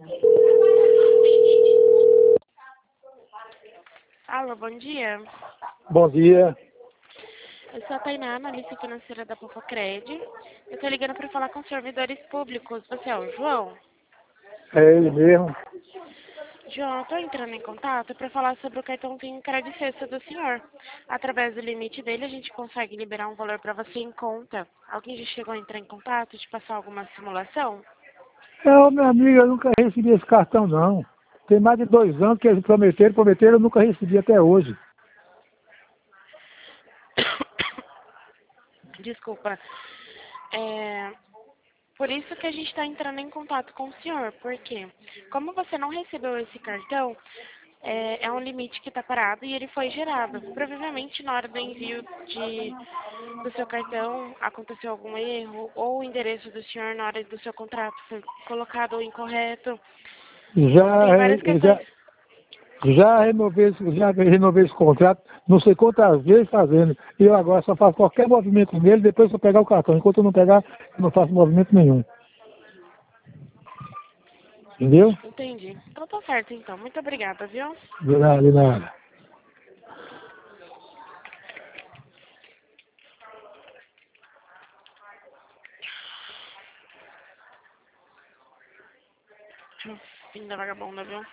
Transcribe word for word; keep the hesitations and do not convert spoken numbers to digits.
Alô, bom dia. Bom dia. Eu sou a Tainá, analista financeira da Popocred. Eu tô ligando para falar com os servidores públicos. Você é o João? É ele mesmo. João, eu tô entrando em contato para falar sobre o cartãozinho Crédito Sexta do senhor. Através do limite dele, a gente consegue liberar um valor para você em conta. Alguém já chegou a entrar em contato, te passar alguma simulação? É, meu amigo, eu nunca recebi esse cartão, não. Tem mais de dois anos que eles prometeram, prometeram, eu nunca recebi até hoje. Desculpa. É... Por isso que a gente está entrando em contato com o senhor, porque como você não recebeu esse cartão, é, é um limite que está parado e ele foi gerado. Provavelmente na hora do envio de, do seu cartão aconteceu algum erro, ou o endereço do senhor na hora do seu contrato foi colocado incorreto. Já, Tem várias re- questões. já, já, renovei, esse- já renovei esse contrato, não sei quantas vezes fazendo. E eu agora só faço qualquer movimento nele depois que eu pegar o cartão. Enquanto eu não pegar, eu não faço movimento nenhum. Entendeu? Entendi. Então tá certo, então. Muito obrigada, viu? De nada, de nada. Fim da vagabunda, viu?